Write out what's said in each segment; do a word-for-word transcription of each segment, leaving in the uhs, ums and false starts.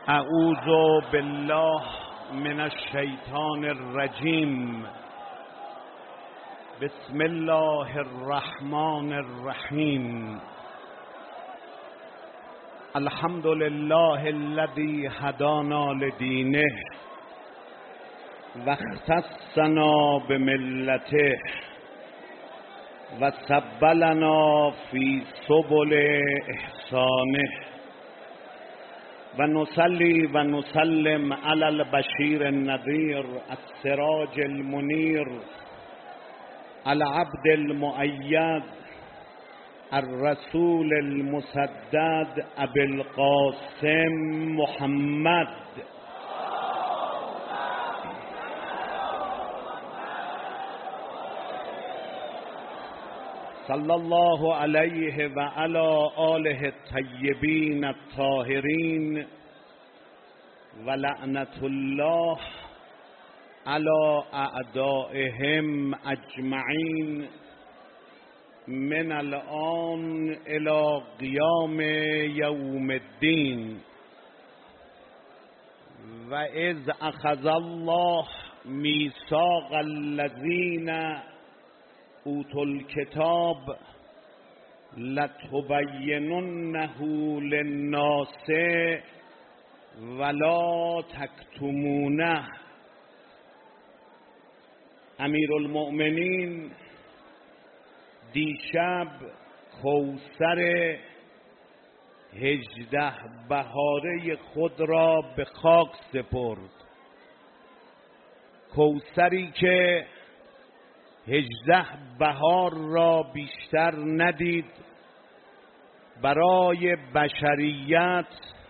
اعوذ بالله من الشیطان الرجیم. بسم الله الرحمن الرحیم. الحمد لله الذي هدانا لدینه و اختصنا بملته و سبلنا فی سبل احسانه و نصلی و نسلم علی البشیر النذیر السراج المنیر العبد المؤید الرسول المسدد ابی القاسم محمد صلی الله علیه و علی آله الطیبین الطاهرین و لعنت الله علی اعدائهم اجمعین من الان الی قیام یوم الدین. و اذ اخذ الله میثاق الذین اوتوا الکتاب لتبیننه للناس ولا تکتمونه. امیرالمؤمنین دیشب کوثر هجده بهاره خود را به خاک سپرد، کوثری که هجده بهار را بیشتر ندید، برای بشریت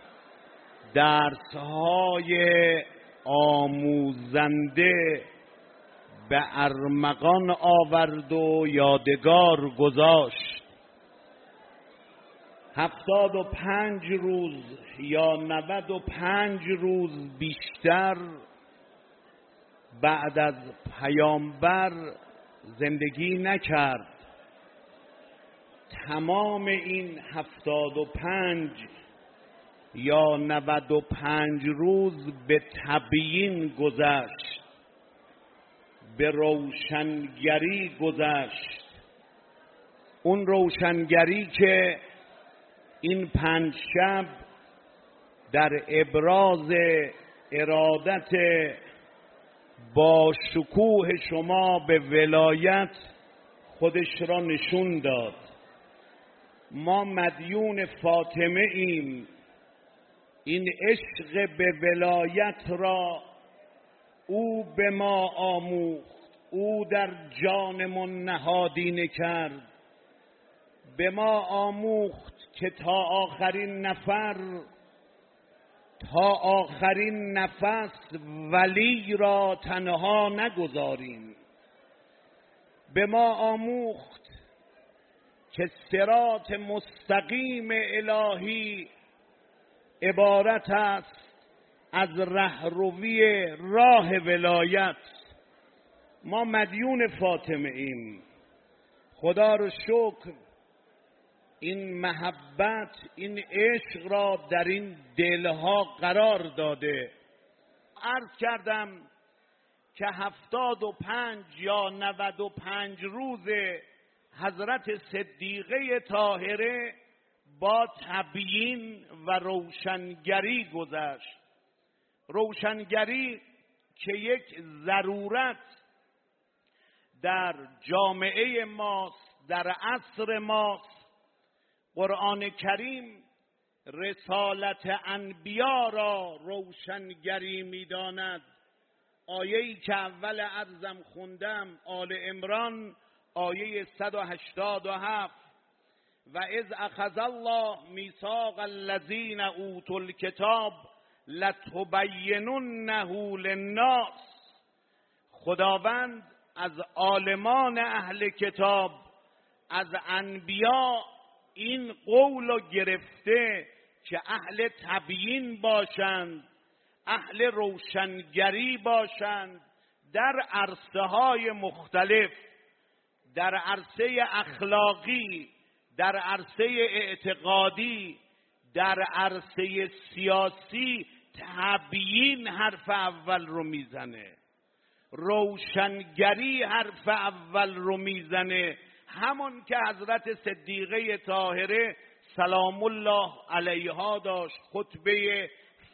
درسهای آموزنده به ارمغان آورد و یادگار گذاشت. هفتاد و پنج روز یا نود و پنج روز بیشتر بعد از پیامبر زندگی نکرد. تمام این هفتاد و پنج یا نود و پنج روز به تبیین گذشت، به روشنگری گذشت. اون روشنگری که این پنج شب در ابراز ارادت با شکوه شما به ولایت خودش را نشون داد. ما مدیون فاطمه ایم. این عشق به ولایت را او به ما آموخت، او در جانمان نهادینه کرد، به ما آموخت که تا آخرین نفر تا آخرین نفس ولی را تنها نگذاریم. به ما آموخت که صراط مستقیم الهی عبارت است از رهروی راه ولایت. ما مدیون فاطمه ایم. خدا رو شکر این محبت، این عشق را در این دلها قرار داده. عرض کردم که هفتاد و پنج یا نود و پنج روز حضرت صدیقه طاهره با تبیین و روشنگری گذشت. روشنگری که یک ضرورت در جامعه ماست، در عصر ماست. قرآن کریم رسالت انبیا را روشنگری می‌داند. آیه‌ای که اول عرضم خوندم، آل عمران آیه صد و هشتاد و هفت، و اذ اخذ الله میثاق الذین اوتوا الکتاب لتبیننه للناس. خداوند از عالمان اهل کتاب، از انبیا این قول رو گرفته که اهل تبیین باشند، اهل روشنگری باشند در عرصه های مختلف، در عرصه اخلاقی، در عرصه اعتقادی، در عرصه سیاسی تبیین حرف اول رو میزنه، روشنگری حرف اول رو میزنه. همون که حضرت صدیقه طاهره سلام الله علیها داشت. خطبه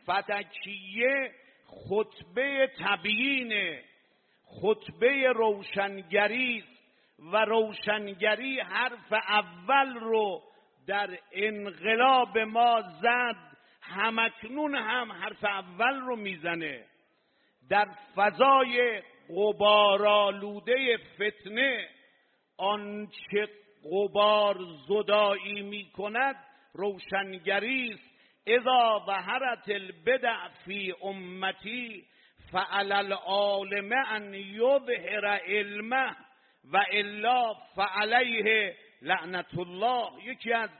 فتکیه خطبه تبیینه، خطبه روشنگری و روشنگری حرف اول رو در انقلاب ما زد، همکنون هم حرف اول رو میزنه. در فضای غبارآلوده فتنه آنچه غبار زدایی می کند روشنگری است. اذا ظهرت البدع فی امتی فعلی العالم ان یظهر علمه و الا فعلیه لعنت الله. یکی از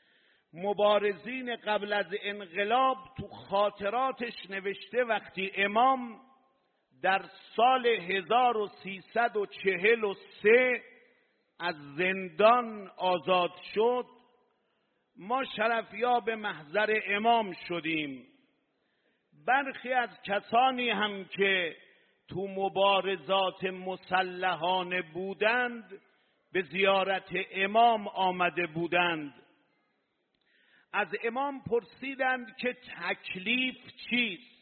مبارزین قبل از انقلاب تو خاطراتش نوشته وقتی امام در سال هزار و سیصد و چهل و سه از زندان آزاد شد، ما شرفیاب محضر امام شدیم. برخی از کسانی هم که تو مبارزات مسلحانه بودند به زیارت امام آمده بودند. از امام پرسیدند که تکلیف چیست؟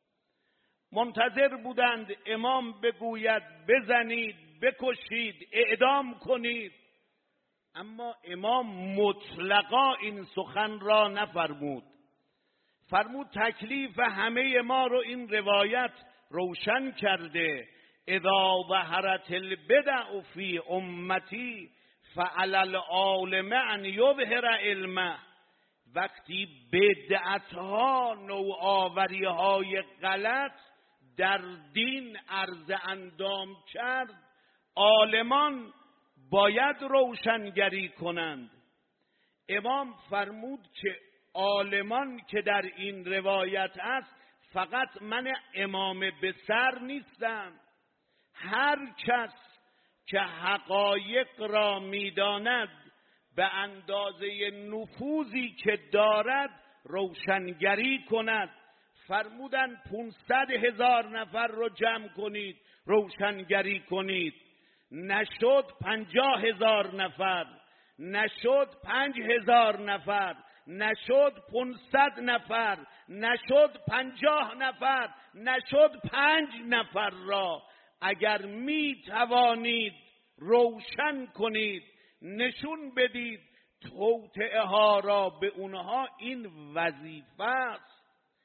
منتظر بودند امام بگوید بزنید، بکشید، اعدام کنید. اما امام مطلقا این سخن را نفرمود. فرمود تکلیف همه ما رو این روایت روشن کرده. اذا ظهرت البدع فی امتی فعلی العالم ان یظهر علمه. وقتی بدعتها، نوآوریهای غلط در دین عرض اندام کرد، عالمان باید روشنگری کنند. امام فرمود که عالمان که در این روایت است فقط من امام به سر نیستم. هر کس که حقایق را میداند به اندازه نفوذی که دارد روشنگری کند. فرمودن پونصد هزار نفر رو جمع کنید روشنگری کنید. نشد پنجاه هزار نفر، نشد پنج هزار نفر، نشد پونصد نفر، نشد پنجاه نفر، نشد پنج نفر را اگر می توانید روشن کنید، نشون بدید توطئه ها را به اونها. این وظیفه است.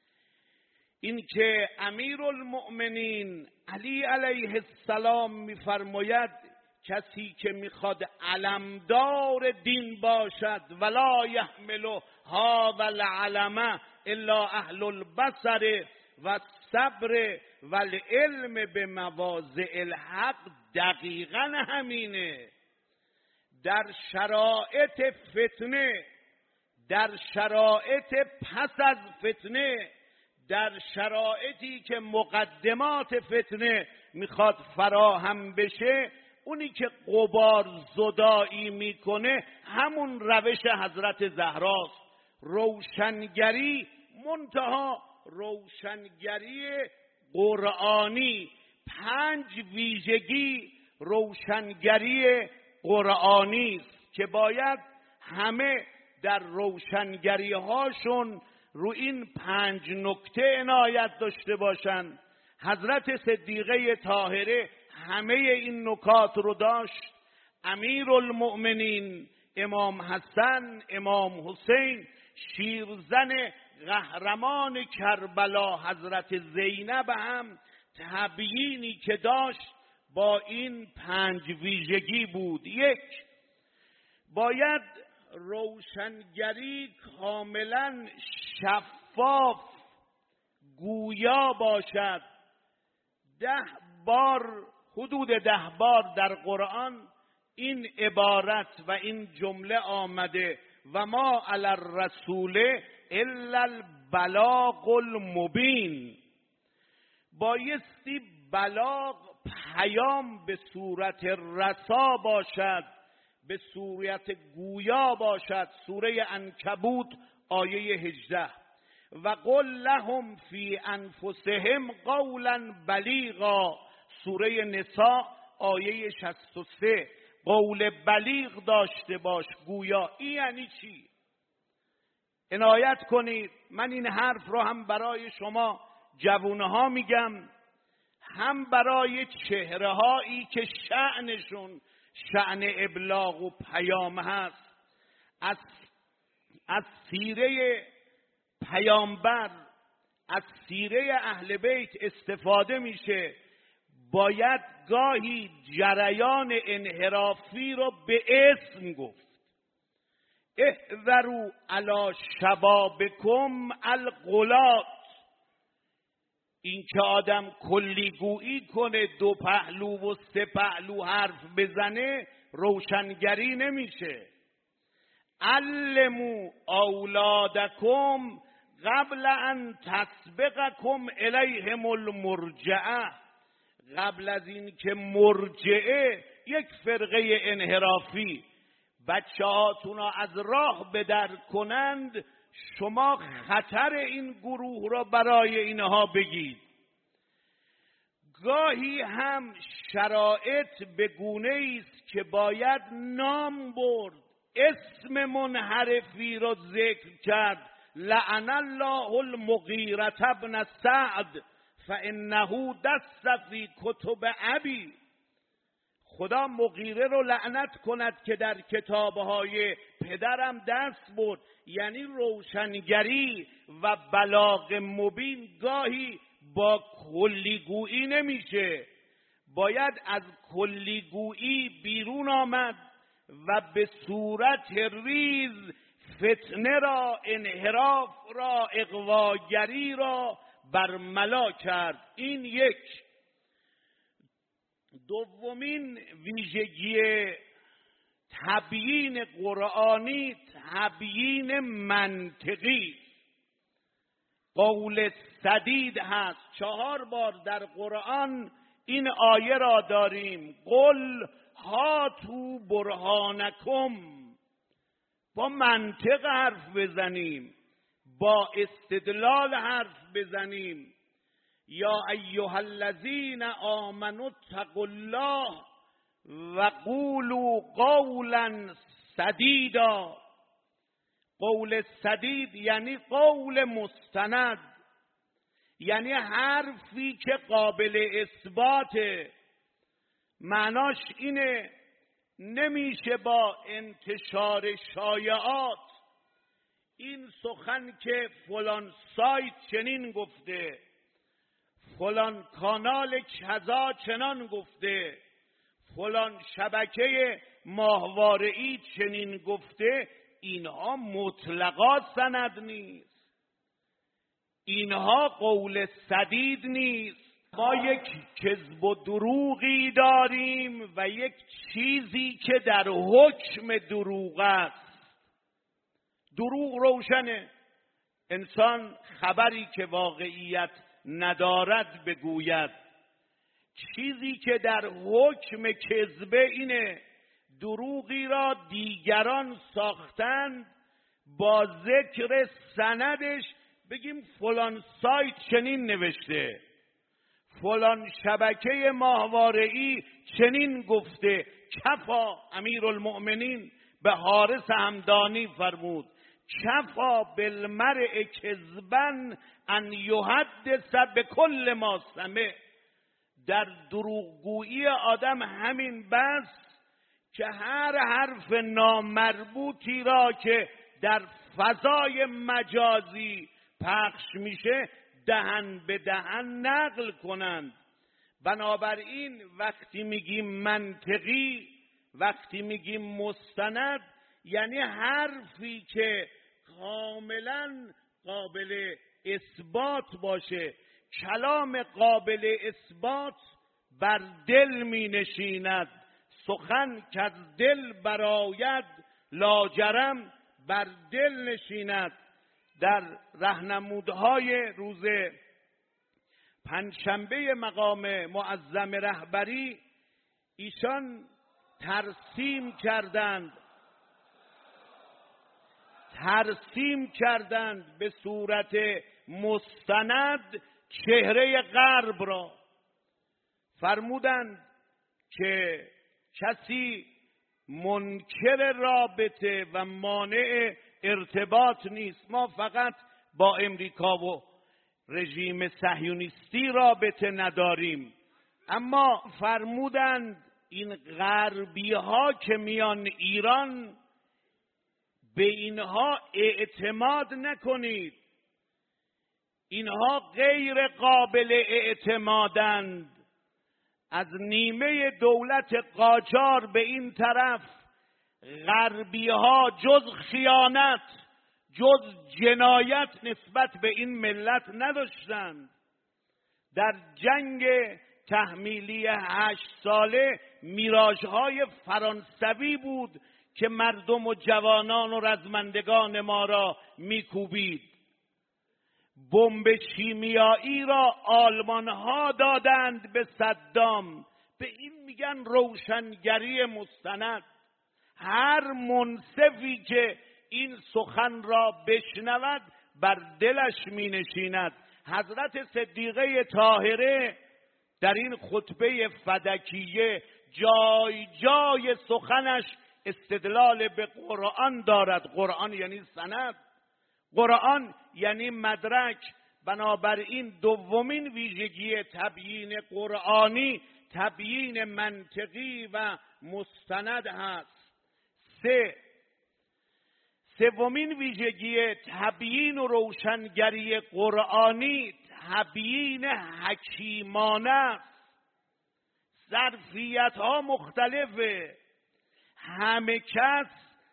این که امیرالمؤمنین علی علیه السلام میفرماید کسی که میخواد علمدار دین باشد ولا یحمل هذا العلم الا اهل البصر و الصبر و العلم به مواضع الحق. دقیقا همینه. در شرایط فتنه، در شرایط پس از فتنه، در شرایطی که مقدمات فتنه میخواد فراهم بشه، اونی که غبار زدایی میکنه همون روش حضرت زهراست. روشنگری، منتها روشنگری قرآنی. پنج ویژگی روشنگری قرآنی است که باید همه در روشنگری هاشون رو این پنج نکته عنایت داشته باشند. حضرت صدیقه طاهره همه این نکات رو داشت. امیرالمؤمنین امام حسن، امام حسین، شیرزن قهرمان کربلا حضرت زینب هم تبیینی که داشت با این پنج ویژگی بود. یک، باید روشنگری کاملا شفاف گویا باشد. ده بار، حدود ده بار در قرآن این عبارت و این جمله آمده و ما علی الرسول الا البلاغ المبین. بایستی بلاغ، پیام به صورت رسا باشد، به صورت گویا باشد. سوره عنکبوت آیه هجده. و قل لهم فی انفسهم قولا بلیغا. سوره نساء آیه شصت و سه. قول بلیغ داشته باش. گویا این یعنی چی؟ عنایت کنید، من این حرف رو هم برای شما جوانها میگم، هم برای چهره هایی که شأنشون شأن ابلاغ و پیام هست. از از سیره پیامبر، از سیره اهل بیت استفاده میشه. باید گاهی جریان انحرافی رو به اسم گفت. احذروا علی شبابکم الغلات. این که آدم کلیگویی کنه، دو پهلو و سه پهلو حرف بزنه، روشنگری نمیشه. علموا اولادکم قبل ان تسبقکم الیهم المرجعه. قبل از این که مرجعه، یک فرقه انحرافی، بچه هاتون را از راه بدر کنند، شما خطر این گروه را برای اینها بگید. گاهی هم شرایط به گونه است که باید نام برد، اسم منحرفی را ذکر کرد. لعن الله المغیرة ابن سعد فانه دس فی کتب ابی. خدا مغیره رو لعنت کند که در کتابهای پدرم دست برد. یعنی روشنگری و بلاغ مبین گاهی با کلیگویی نمیشه، باید از کلیگویی بیرون آمد و به صورت ریز فتنه را، انحراف را، اغواگری را برملا کرد. این یک. دومین ویژگی تبیین قرآنی تبیین منطقی. قول سدید هست. چهار بار در قرآن این آیه را داریم. قل هاتوا برهانکم. با منطق حرف بزنیم، با استدلال حرف بزنیم. یا ایها الذین آمنوا اتقوا الله و قولوا قولا سدیدا. قول سدید یعنی قول مستند، یعنی حرفی که قابل اثباته. معناش اینه نمیشه با انتشار شایعات، این سخن که فلان سایت چنین گفته، فلان کانال کذا چنان گفته، فلان شبکه ماهواره‌ای چنین گفته، اینها مطلقا سند نیست، اینها قول سدید نیست. ما یک کذب و دروغی داریم و یک چیزی که در حکم دروغ است. دروغ روشنه، انسان خبری که واقعیت ندارد بگوید. چیزی که در حکم کذبه اینه دروغی را دیگران ساختند، با ذکر سندش بگیم فلان سایت چنین نوشته، فلان شبکه ماهواره‌ای چنین گفته. کفا امیرالمؤمنین به حارث همدانی فرمود کفا بالمرء کذبا ان یحدث بكل ما سمع. در دروغگویی آدم همین بس که هر حرف نامربوطی را که در فضای مجازی پخش میشه دهن به دهن نقل کنند. بنابراین وقتی میگیم منطقی، وقتی میگیم مستند، یعنی حرفی که کاملا قابل اثبات باشه. کلام قابل اثبات بر دل می نشیند، سخن که از دل براید لاجرم بر دل نشیند. در راهنمودهای روز پنجشنبه مقام معظم رهبری ایشان ترسیم کردند ترسیم کردند به صورت مستند چهره غرب را. فرمودند که کسی منکر رابطه و مانع ارتباط نیست، ما فقط با امریکا و رژیم صهیونیستی رابطه نداریم. اما فرمودند این غربی ها که میان ایران، به اینها اعتماد نکنید، اینها غیر قابل اعتمادند. از نیمه دولت قاجار به این طرف غربی ها جز خیانت، جز جنایت نسبت به این ملت نداشتند. در جنگ تحمیلی هشت ساله میراژهای فرانسوی بود که مردم و جوانان و رزمندگان ما را میکوبید. بمب شیمیایی را آلمان ها دادند به صدام. به این میگن روشنگری مستند. هر منصفی که این سخن را بشنود بر دلش می نشیند. حضرت صدیقه طاهره در این خطبه فدکیه جای جای سخنش استدلال به قرآن دارد. قرآن یعنی سند، قرآن یعنی مدرک. بنابراین دومین ویژگی تبیین قرآنی تبیین منطقی و مستند هست. سه سومین ویژگی تبیین و روشنگری قرآنی تبیین حکیمانه است. ظرفیت ها مختلفه، همه کس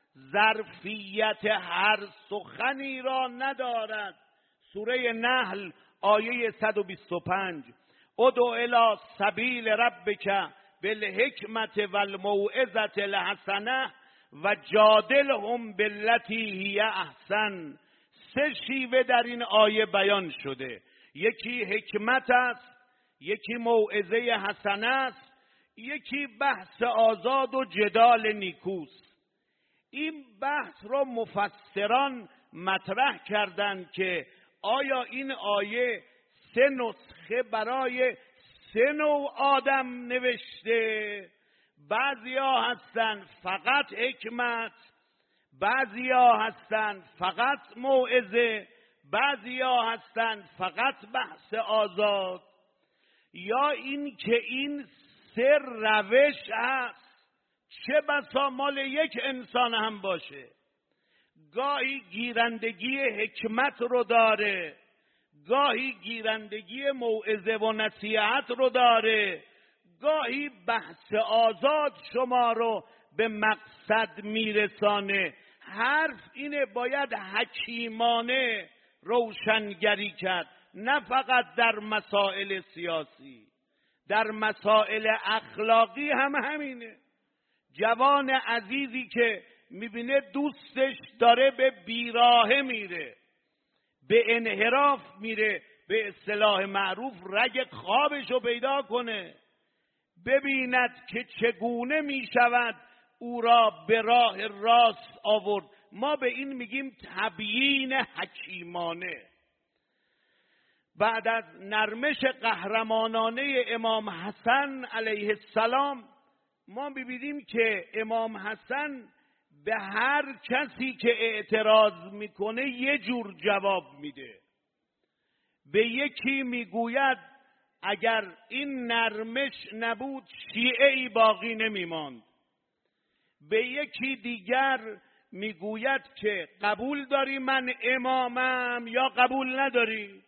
ظرفیت هر سخنی را ندارد. سوره نحل آیه صد و بیست و پنج: ادع الی سبیل ربک بالحکمت والموعظة الحسنه و جادلهم بالتی هی احسن. سه شیوه در این آیه بیان شده. یکی حکمت است، یکی موعظه حسنه است، یکی بحث آزاد و جدال نیکوست. این بحث را مفسران مطرح کردند که آیا این آیه سه نسخه برای سه نوع آدم نوشته؟ بعضیا هستن فقط حکمت، بعضیا هستن فقط موعظه، بعضیا هستن فقط بحث آزاد. یا این که این سه روش هست، چه بسا مال یک انسان هم باشه. گاهی گیرندگی حکمت رو داره، گاهی گیرندگی موعظه و نصیحت رو داره، گاهی بحث آزاد شما رو به مقصد میرسانه. حرف اینه باید حکیمانه روشنگری کرد، نه فقط در مسائل سیاسی، در مسائل اخلاقی هم همینه. جوان عزیزی که میبینه دوستش داره به بیراهه میره، به انحراف میره، به اصطلاح معروف رگ خوابشو پیدا کنه، ببیند که چگونه میشود او را به راه راست آورد. ما به این میگیم تبیین حکیمانه. بعد از نرمش قهرمانانه امام حسن علیه السلام ما میبینیم که امام حسن به هر کسی که اعتراض میکنه یه جور جواب میده. به یکی میگوید اگر این نرمش نبود شیعه ای باقی نمیماند. به یکی دیگر میگوید که قبول داری من امامم یا قبول نداری؟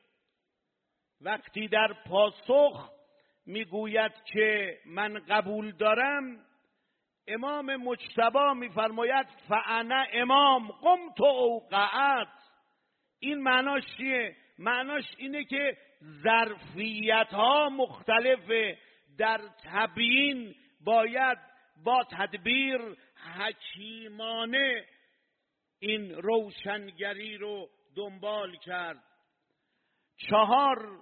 وقتی در پاسخ میگوید که من قبول دارم، امام مجتبی میفرماید فانا امام قمت اوقعت. این معناش چیه؟ معناش اینه که ظرفیت ها مختلفه. در تبیین باید با تدبیر حکیمانه این روشنگری رو دنبال کرد. چهار،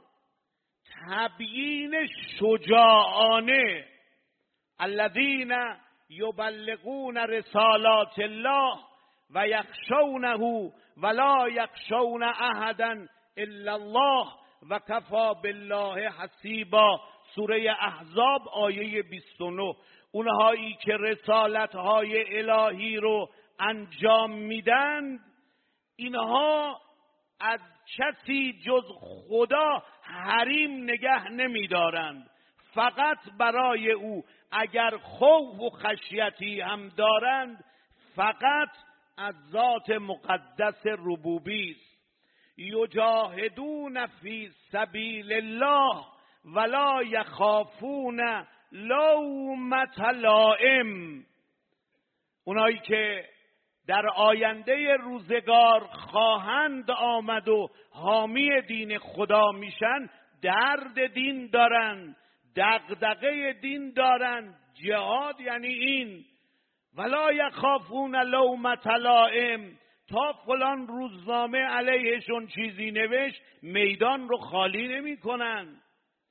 تبیین شجاعانه. الذین یبلغون رسالات الله و یخشونه ولا یخشون احدا الا الله و کفا بالله حسیبا. سوره احزاب آیه بیست و نه. اونهایی که رسالت های الهی رو انجام میدن، اینها از کسی جز خدا حریم نگه نمیدارند، فقط برای او. اگر خوف و خشیتی هم دارند، فقط از ذات مقدس ربوبی است. یجاهدون فی سبیل الله ولا یخافون لومة لائم. اونایی که در آینده روزگار خواهند آمد و حامی دین خدا میشن، درد دین دارن، دغدغه دین دارن. جهاد یعنی این. ولا یخافون لومة لائم. تا فلان روزنامه علیهشون چیزی نوشت، میدان رو خالی نمی کنن.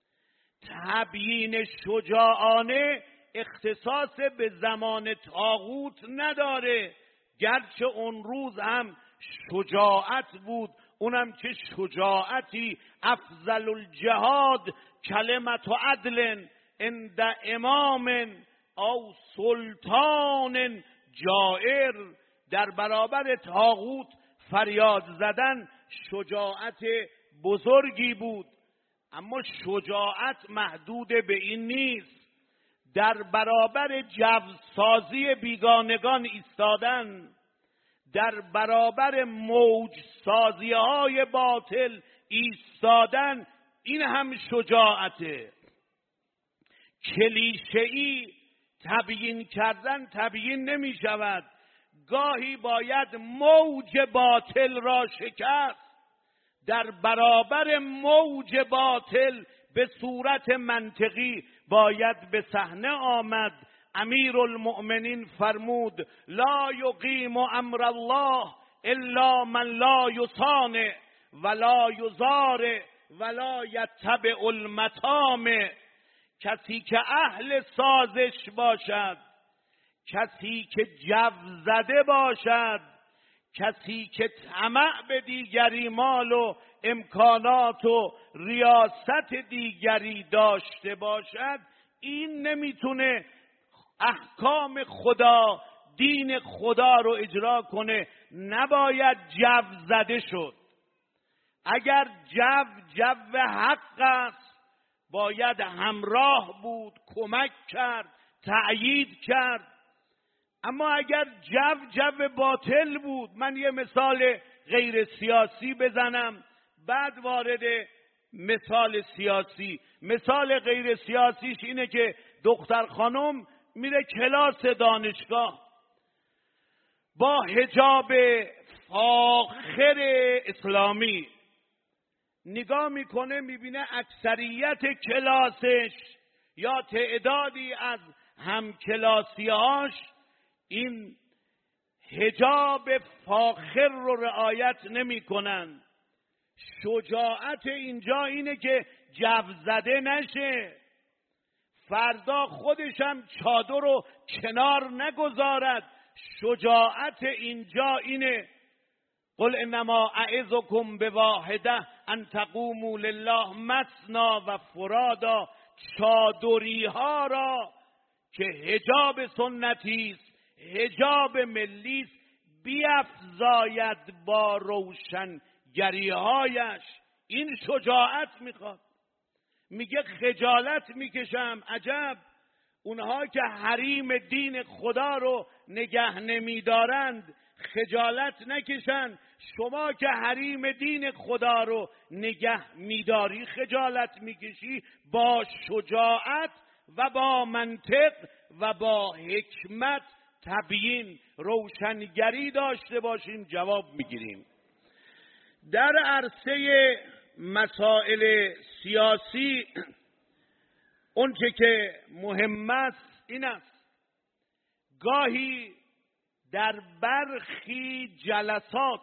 تبیین شجاعانه اختصاص به زمان طاغوت نداره، گرچه اون روز هم شجاعت بود، اونم چه شجاعتی. افضل الجهاد کلمت عدل عند امام او سلطان جائر. در برابر طاغوت فریاد زدن شجاعت بزرگی بود. اما شجاعت محدود به این نیست. در برابر جوسازی بیگانگان ایستادن، در برابر موج سازی های باطل ایستادن، این هم شجاعته. کلیشه‌ای تبیین کردن تبیین نمی شود. گاهی باید موج باطل را شکست. در برابر موج باطل به صورت منطقی باید به صحنه آمد. امیرالمؤمنین فرمود لا یقیم امر الله الا من لا یصانع ولا یزارع ولا یتبع المطامع. کسی که اهل سازش باشد، کسی که جو زده باشد، کسی که طمع به دیگری مال و امکانات و ریاست دیگری داشته باشد، این نمیتونه احکام خدا، دین خدا رو اجرا کنه. نباید جو زده شد. اگر جو جو حق است، باید همراه بود، کمک کرد، تأیید کرد. اما اگر جو جو باطل بود، من یه مثال غیر سیاسی بزنم بعد وارد مثال سیاسی. مثال غیر سیاسیش اینه که دختر خانم میره کلاس دانشگاه با حجاب فاخر اسلامی، نگاه میکنه میبینه اکثریت کلاسش یا تعدادی از همکلاسیاش این حجاب فاخر رو رعایت نمی کنن. شجاعت اینجا اینه که جو زده نشه، فردا خودشم چادر رو کنار نگذارد. شجاعت اینجا اینه قل انما اعظکم بواحده ان تقوموا لله مثنا و فرادا. چادری ها را که حجاب سنتی است، حجاب ملی است، بیفزاید با روشنگری هایش. این شجاعت میخواد. میگه خجالت میکشم. عجب، اونها که حریم دین خدا رو نگه نمیدارند خجالت نکشن. شما که حریم دین خدا رو نگه میداری خجالت میکشی. با شجاعت و با منطق و با حکمت تبیین روشنگری داشته باشیم، جواب میگیریم. در عرصه مسائل سیاسی اونچه که مهم است این است گاهی در برخی جلسات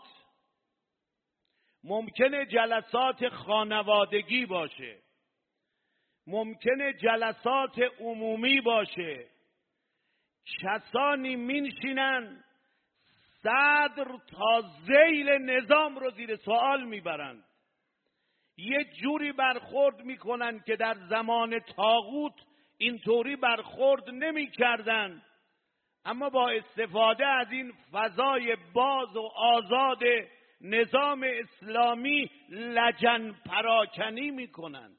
ممکنه جلسات خانوادگی باشه، ممکنه جلسات عمومی باشه، کسانی مینشینن صدر تا ذیل نظام رو زیر سوال میبرند. یه جوری برخورد میکنن که در زمان طاغوت اینطوری برخورد نمیکردن، اما با استفاده از این فضای باز و آزاد نظام اسلامی لجن پراکنی میکنند.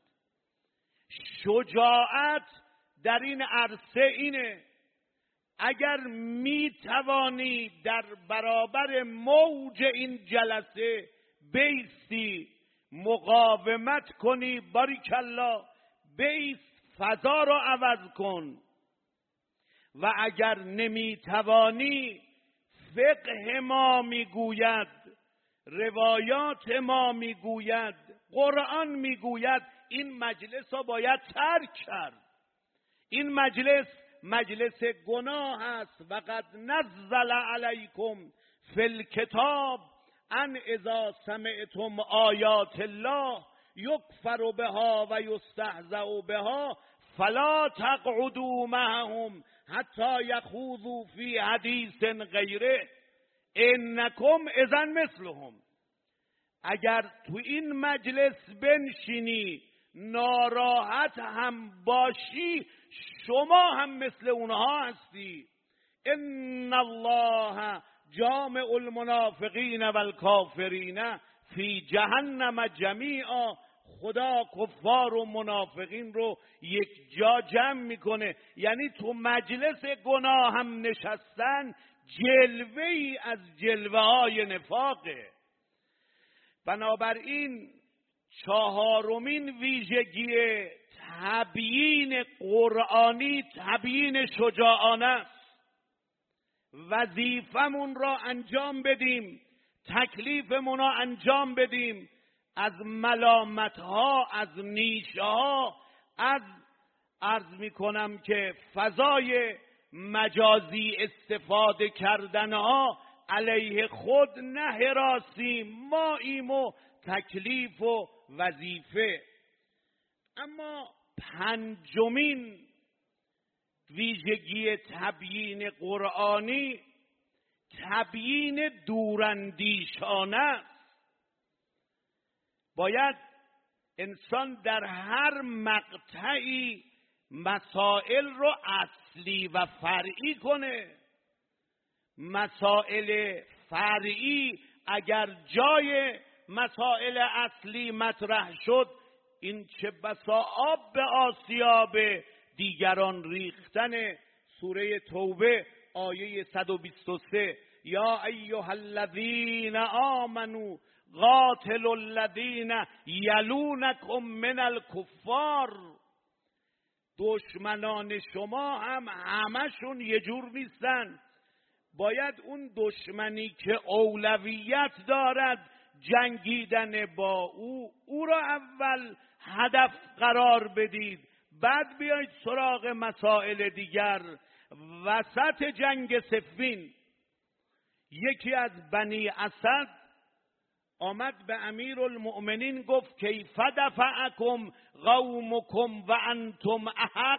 شجاعت در این عرصه اینه اگر میتوانی در برابر موج این جلسه بیستی، مقاومت کنی، باریکالله، بیست، فضا را عوض کن. و اگر نمیتوانی، فقه ما میگوید، روایات ما میگوید، قرآن میگوید این مجلس را باید ترک کرد. این مجلس مجلس گناه است. و قد نزل علیکم فی الکتاب ان اذا سمعتم آیات الله یکفر بها و یستهزأ بها فلا تقعدوا معهم حتی یخوضوا فی حدیث غیره انکم اذا مثلهم. اگر تو این مجلس بنشینی ناراحت هم باشی، شما هم مثل اونها هستی. ان الله جامع المنافقین و الکافرین فی جهنم جمیعا. خدا کفار و منافقین رو یک جا جمع میکنه. یعنی تو مجلس گناه هم نشستن جلوه ای از جلوه های نفاقه. بنابراین چهارمین ویژگی تبیین قرآنی تبیین شجاعانه است. وظیفمون را انجام بدیم، تکلیفمون را انجام بدیم، از ملامت ها، از نیشه ها، از عرض می کنم که فضای مجازی استفاده کردن ها علیه خود نه حراسیم، ما ایم و تکلیف و وظیفه. اما پنجمین ویژگی تبیین قرآنی تبیین دوراندیشانه است. باید انسان در هر مقطعی مسائل رو اصلی و فرعی کنه. مسائل فرعی اگر جای مسائل اصلی مطرح شد، این چه بسا آب به آسیاب دیگران ریختن. سوره توبه آیه صد و بیست و سه یا ایها الذین آمنوا قاتلوا الذین یلونکم من الکفار. دشمنان شما هم همشون یه جور نیستن. باید اون دشمنی که اولویت دارد جنگیدن با او، او را اول هدف قرار بدید، بعد بیایید سراغ مسائل دیگر. وسط جنگ صفین یکی از بنی اسد آمد به امیر المؤمنین گفت کیف دفعکم قومکم و انتم احق.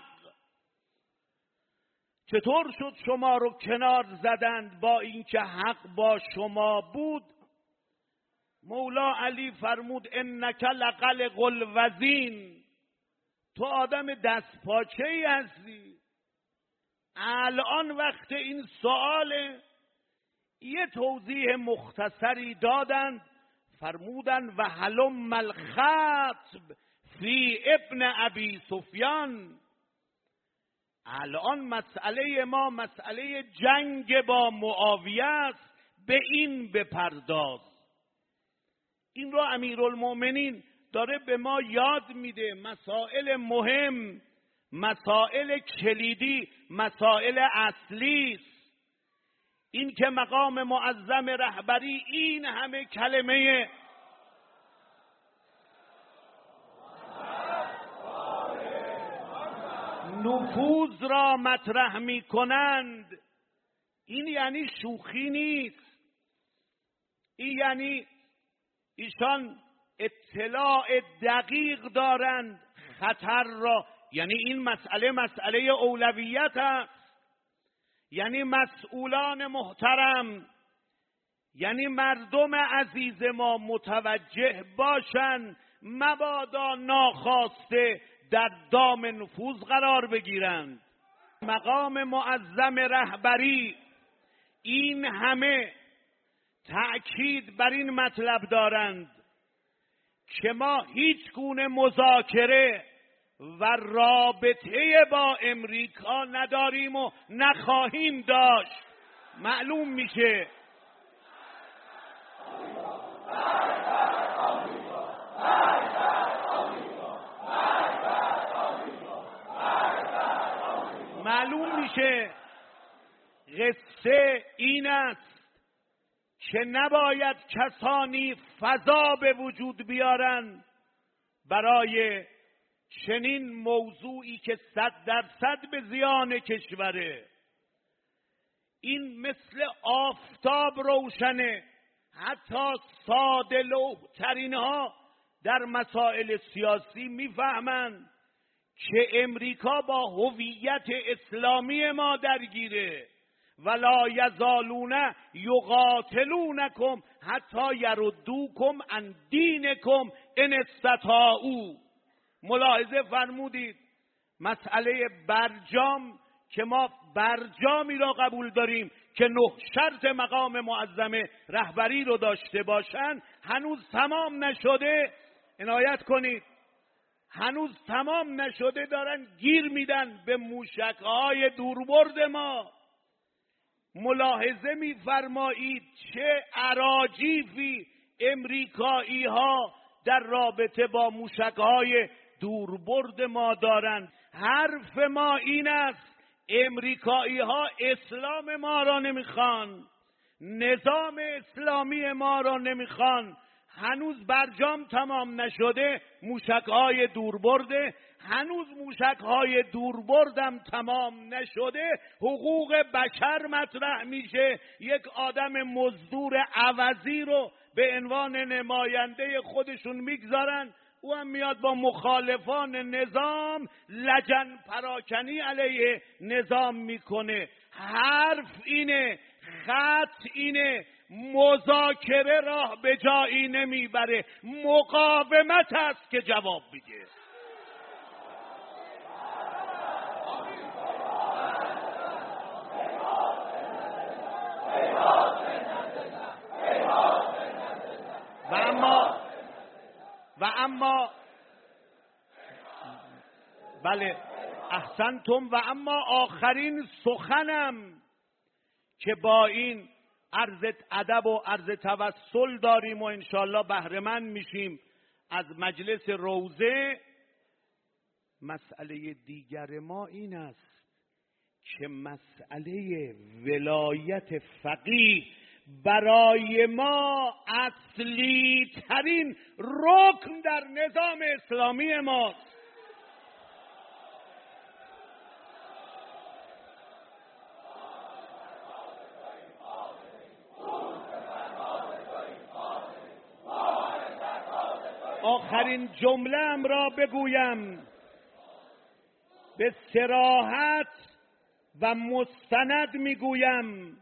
چطور شد شما رو کنار زدند با اینکه حق با شما بود؟ مولا علی فرمود انک لقلق الوزین، تو آدم دست پاچه ای هستی. الان وقت این سؤال. یه توضیح مختصری دادند، فرمودن و هلم الخطب فی ابن ابی سفیان. الان مسئله ما مسئله جنگ با معاویه است، به این بپرداز. این را امیرالمؤمنین داره به ما یاد میده. مسائل مهم، مسائل کلیدی، مسائل اصلی است. این که مقام معظم رهبری این همه کلمه نفوذ را مطرح می کنند، این یعنی شوخی نیست. این یعنی ایشان اطلاع دقیق دارند خطر را. یعنی این مسئله مسئله اولویت است. یعنی مسئولان محترم، یعنی مردم عزیز ما متوجه باشن مبادا ناخواسته در دام نفوذ قرار بگیرند. مقام معظم رهبری این همه تأکید بر این مطلب دارند که ما هیچ گونه مذاکره و رابطه با امریکا نداریم و نخواهیم داشت. معلوم میشه معلوم میشه قصه این است که نباید کسانی فضا به وجود بیارن برای چنین موضوعی که صد درصد به زیان کشوره. این مثل آفتاب روشنه. حتی ساده لوح‌ترین ها در مسائل سیاسی میفهمند که امریکا با هویت اسلامی ما درگیره. ولا یزالون یقاتلونکم حتی یردوکم عن دینکم ان استطاعوا. ملاحظه فرمودید مسئله برجام که ما برجامی را قبول داریم که نه شرط مقام معظم رهبری رو داشته باشن، هنوز تمام نشده. عنایت کنید، هنوز تمام نشده دارن گیر میدن به موشک‌های دوربرد ما. ملاحظه می‌فرمایید چه اراجیفی امریکایی ها در رابطه با موشک‌های دوربرد ما دارند. حرف ما این است امریکایی ها اسلام ما را نمیخوان، نظام اسلامی ما را نمیخوان. هنوز برجام تمام نشده، موشک‌های دوربرده، هنوز موشک‌های دوربردم تمام نشده، حقوق بشر مطرح میشه. یک آدم مزدور عوضی رو به عنوان نماینده خودشون میگذارن، او هم میاد با مخالفان نظام لجن پراکنی علیه نظام میکنه. حرف اینه، خط اینه، مذاکره راه به جایی نمیبره، مقاومت است که جواب میده. و اما و اما بله احسنتم. و اما آخرین سخنم که با این عرض ادب و عرض توسل داریم و انشالله بهره‌مند میشیم از مجلس روضه، مسئله دیگر ما این است که مسئله ولایت فقیه برای ما اصلی ترین رکن در نظام اسلامی ماست. آخرین جمله‌ام را بگویم، به صراحت و مستند میگویم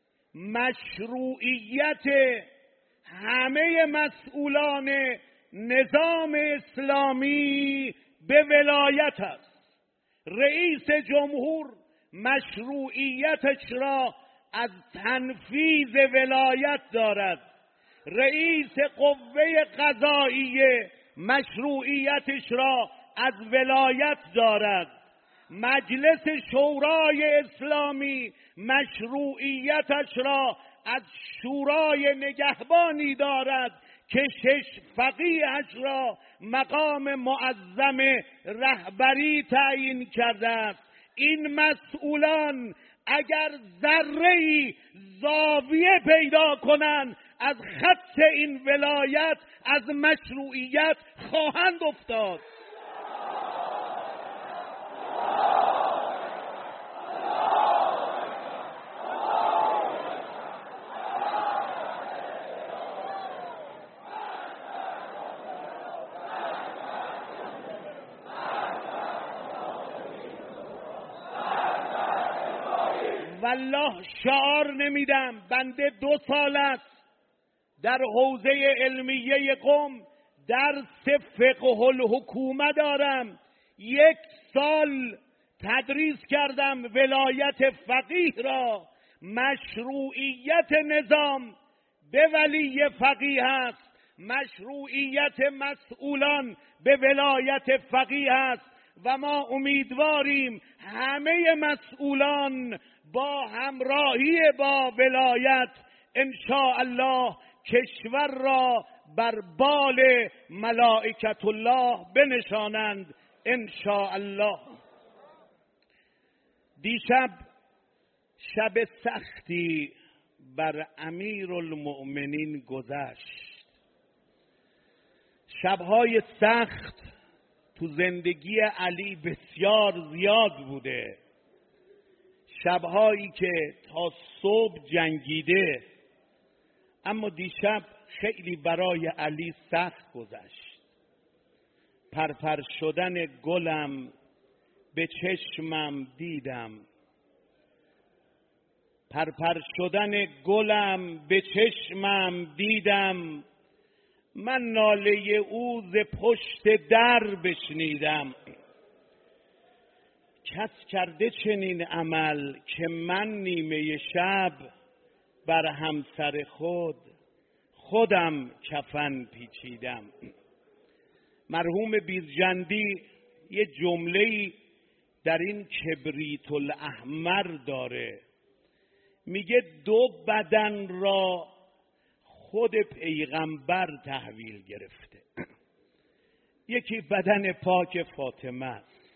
مشروعیت همه مسئولان نظام اسلامی به ولایت است. رئیس جمهور مشروعیتش را از تنفیذ ولایت دارد. رئیس قوه قضاییه مشروعیتش را از ولایت دارد. مجلس شورای اسلامی مشروعیتش را از شورای نگهبانی دارد که شش فقیهش را مقام معظم رهبری تعیین کرده است. این مسئولان اگر ذره‌ای زاویه پیدا کنند از خط این ولایت، از مشروعیت خواهند افتاد. والله شعار نمیدم، بنده دو سال است در حوزه علمیه قم درس فقه الحکومه دارم. یک سال تدریس کردم ولایت فقیه را. مشروعیت نظام به ولی فقیه است، مشروعیت مسئولان به ولایت فقیه است و ما امیدواریم همه مسئولان با همراهی با ولایت ان شاء الله کشور را بر بال ملائکت الله بنشانند ان شاء الله. دیشب شب سختی بر امیرالمؤمنین گذشت. شبهای سخت تو زندگی علی بسیار زیاد بوده، شبهایی که تا صبح جنگیده، اما دیشب خیلی برای علی سخت گذشت. پرپر شدن گلم به چشمم دیدم، پرپر شدن گلم به چشمم دیدم، من ناله او ز پشت در بشنیدم. کس کرده چنین عمل که من نیمه شب بر همسر خود خودم کفن پیچیدم. مرحوم بیرجندی یه جمله‌ای در این کبریت الاحمر داره، میگه دو بدن را خود پیغمبر تحویل گرفته. یکی بدن پاک فاطمه است.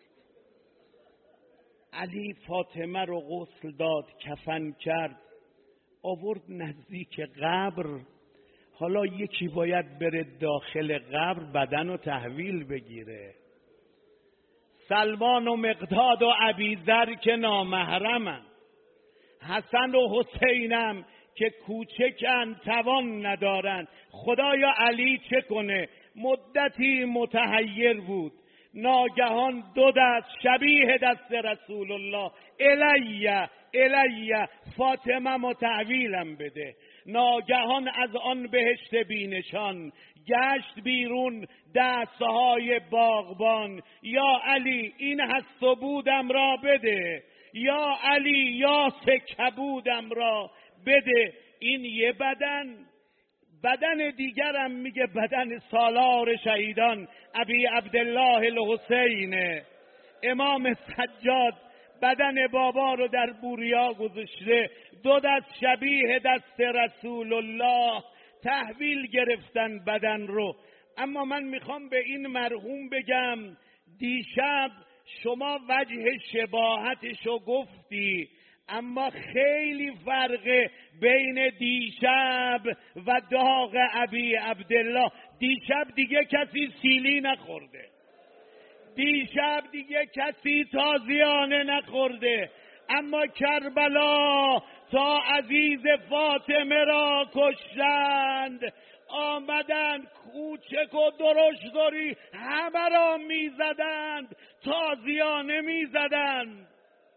علی فاطمه رو غسل داد، کفن کرد، آورد نزدیک قبر. حالا یکی باید بره داخل قبر بدن رو تحویل بگیره. سلمان و مقداد و ابیذر که نامحرمن، حسن و حسینم که کوچکن توان ندارن. خدایا علی چه کنه؟ مدتی متحیر بود، ناگهان دو دست شبیه دست رسول الله الیه الیه فاطمه متحویلم بده. ناگهان از آن بهشت بینشان گشت بیرون دستهای باغبان، یا علی این هست و بودم را بده، یا علی یا کبودم را بده. این یه بدن. بدن دیگرم میگه بدن سالار شهیدان ابی عبدالله الحسین. امام سجاد بدن بابا رو در بوریا گذاشته، دو دست شبیه دست رسول الله تحویل گرفتن بدن رو. اما من میخوام به این مرحوم بگم، دیشب شما وجه شباهتشو گفتی، اما خیلی فرق بین دیشب و داغ ابی عبدالله. دیشب دیگه کسی سیلی نخورده، دیشب دیگه کسی تازیانه نخورده، اما کربلا تا عزیز فاطمه را کشتند، آمدند کوچک و درشتری همه را میزدند، تازیانه میزدند.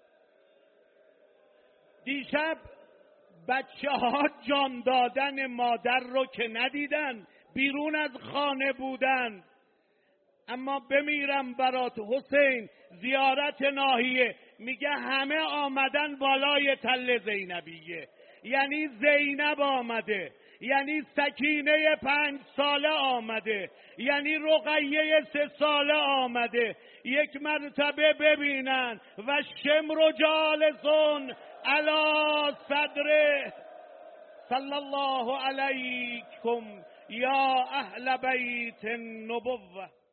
دیشب بچه ها جان دادن مادر رو که ندیدن، بیرون از خانه بودن. اما بمیرم برات حسین، زیارت ناحیه، میگه همه آمدن بالای تل زینبیه، یعنی زینب آمده، یعنی سکینه پنج ساله آمده، یعنی رقیه سه ساله آمده. یک مرتبه ببینن و شمر جالسون علی صدره. صلی الله علیکم یا اهل بیت النبوه.